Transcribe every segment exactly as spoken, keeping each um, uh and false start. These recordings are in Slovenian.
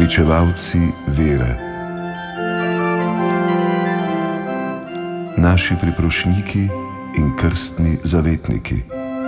pričevalci vere, naši priprošniki in krstni zavetniki.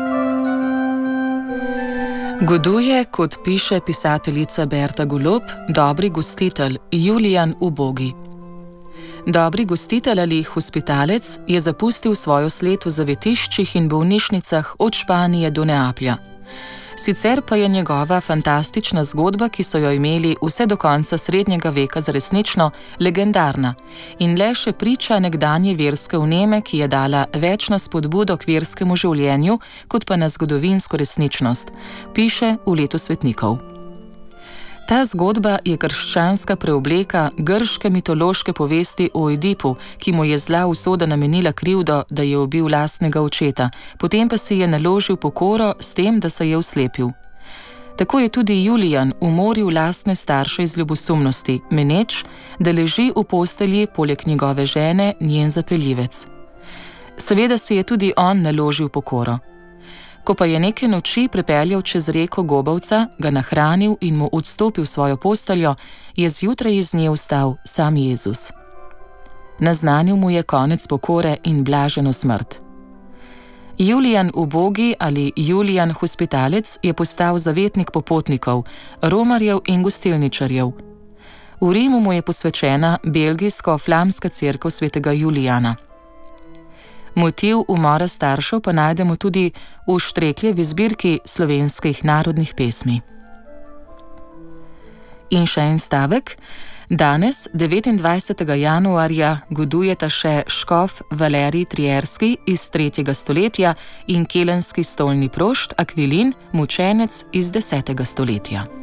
Goduje, kot piše pisateljica Berta Golob, dobri gostitelj Julijan Ubogi. Dobri gostitelj ali hospitalec je zapustil svojo sled v zavetiščih in bolnišnicah od Španije do Neaplja. Sicer pa je njegova fantastična zgodba, ki so jo imeli vse do konca srednjega veka za resnično, legendarna in le še priča nekdanje verske vneme, ki je dala več na spodbudo k verskemu življenju, kot pa na zgodovinsko resničnost, piše v Letu svetnikov. Ta zgodba je krščanska preobleka grške mitološke povesti o Oidipu, ki mu je zla usoda namenila krivdo, da je ubil lastnega očeta, potem pa si je naložil pokoro s tem, da se je oslepil. Tako je tudi Julijan umoril lastne starše iz ljubosumnosti, meneč, da leži v postelji poleg njegove žene njen zapeljivec. Seveda si je tudi on naložil pokoro. Ko pa je neke noči prepeljal čez reko Gobavca, ga nahranil in mu odstopil svojo posteljo, je zjutraj iz nje vstal sam Jezus. Naznanil mu je konec pokore in blaženo smrt. Julijan Ubogi ali Julijan Hospitalec je postal zavetnik popotnikov, romarjev in gostilničarjev. V Rimu mu je posvečena belgijsko-flamska cerkev svetega Julijana. Motiv umora staršev pa najdemo tudi v Štrekljevi zbirki slovenskih narodnih pesmi. In še en stavek. Danes, devetindvajsetega januarja, godujeta še škof Valerij Trierski iz tretjega stoletja in kelenski stolni prošt Akvilin, mučenec iz desetega stoletja.